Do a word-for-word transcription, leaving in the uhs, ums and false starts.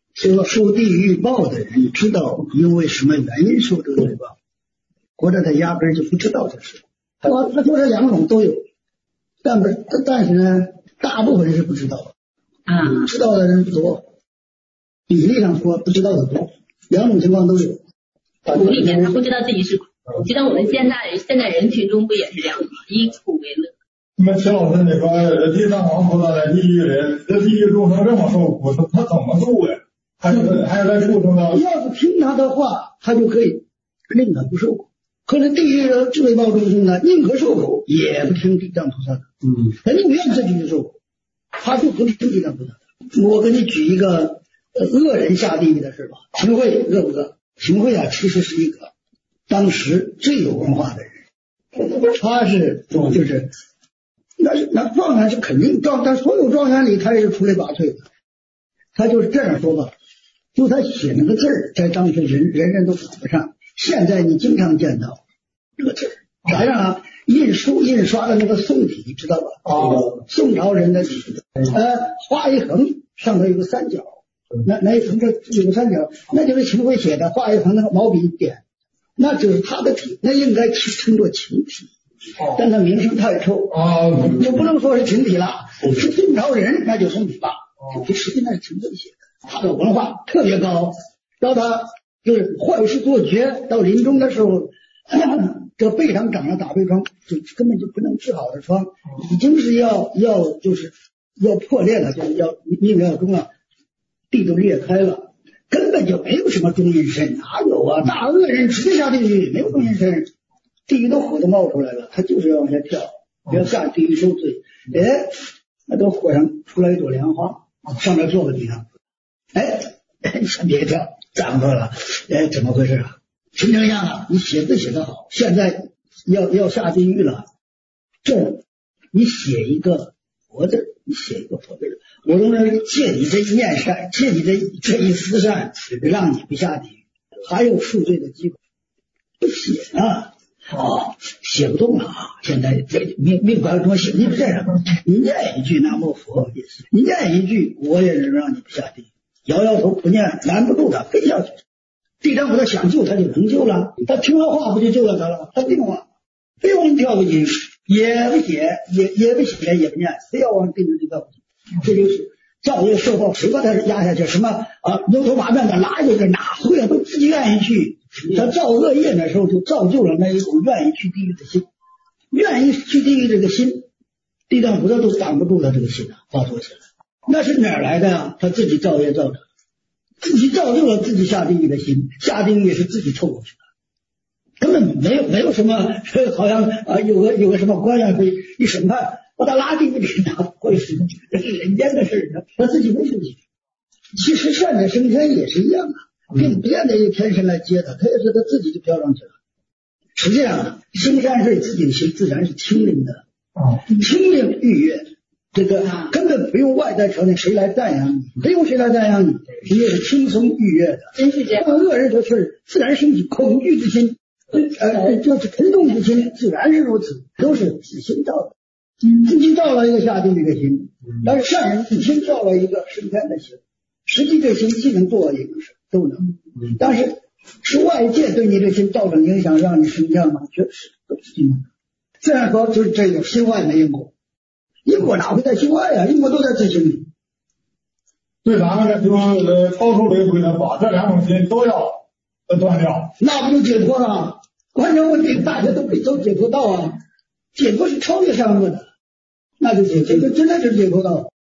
这个受地狱报的人知道因为什么原因受这个罪报，或者他压根儿就不知道这事。他他说这两种都有，但不是，但是呢，大部分是不知道的。 啊， 知道的人不多，比例上说不知道的多，两种情况都有。 苦里面他不知道自己是苦，我觉得我们现在现在人群中不也是这样吗？以苦为乐。 那么齐老师，你说这地藏王菩萨在地狱里，这地狱众生这么受苦，他他怎么度呀？还是还是在畜生的？ 要是听他的话，他就可以宁可不受苦。可是地狱的智慧报众生呢，宁可受苦也不听地藏菩萨的，嗯，他宁愿自己去受苦，他就不听地藏菩萨的。我给你举一个呃恶人下地狱的事吧。秦桧恶不恶？秦桧啊，其实是一个当时最有文化的人，他是就是那是那状元是肯定状，但所有状元里他也是出类拔萃的。他就是这样说吧，就他写那个字儿，在当时人人人都赶不上。现在你经常见到这个字儿，啥样啊？印书印刷的那个宋体，知道吧？哦，宋朝人的体，呃，画一横，上头有个三角，那那一横这有个三角，那就是秦桧写的，画一横那个毛笔点，那就是他的体，那应该称作秦体。但他名声太臭啊，就不能说是秦体了，是宋朝人那就宋体吧。实际上是秦桧写的，他的文化特别高，到他就是坏事做绝，到临终的时候，这背上长了大背疮，就根本就不能治好的疮，已经是要要就是要破裂了，就是要命要终了，地都裂开了，根本就没有什么中阴身，哪有啊？大恶人直接下地狱，没有中阴身，地狱都火都冒出来了，他就是要往下跳，要下地狱受罪。哎，那都火上出来一朵莲花，上面坐个地上，哎，先别跳，站不住了，哎，怎么回事啊？陈丞相啊，你写字写得好，现在要要下地狱了，这你写一个佛字，你写一个佛字，我都能借你这一念善，借你这这一丝善，让你不下地狱，还有赎罪的机会，不写啊。哦，写不动了啊！现在这命命关中写，你不这样，你念一句南无佛也行，你念一句我也能让你不下地狱，摇摇头不念，拦不住他，非要去。地藏菩萨想救他就能救了，他听了话不就救了他了？他不用啊，非往跳不进，也不写，也也不写，也不念，非要往地狱里跳不进，这就是造业受报，谁把他压下去？什么啊牛头马面的拉下去，哪会啊？都自己愿意去。他造恶业的时候，就造就了那一种愿意去地狱的心，愿意去地狱这个心，地藏菩萨都挡不住他这个心啊，发作起来。那是哪儿来的呀？他自己造业造的，自己造就了自己下地狱的心，下地狱也是自己凑过去的，根本没有没有什么，好像啊有个有个什么官员会一审判把他拉地狱里拿会是这是人间的事呢，他自己没事情。其实善的升天也是一样啊。并不见得有天神来接他，他也是他自己就飘上去了。实际上，行善事自己的心自然是清灵的，清灵愉悦，这个根本不用外在条件谁来赞扬你，不用谁来赞扬你，你也是轻松愉悦的。 真是这样。 恶人的事自然升起恐惧之心，呃，就是嗔动之心，自然是如此，都是自心造的。自己造了一个下地狱的心，但是善人自心造了一个升天的心，实际这心既能做一个事。都能，但是是外界对你的心造成影响，让你升降吗？确实都是这样。自然说就是这个心外没因果，因果哪会在心外呀、啊？因果都在自心里。 对咱们这就呃超出轮回的法，这两种心都要断掉， 那不就解脱了？关键问题大家都可以走解脱道啊，解脱是超越善恶的，那就解，这个真的是解脱道。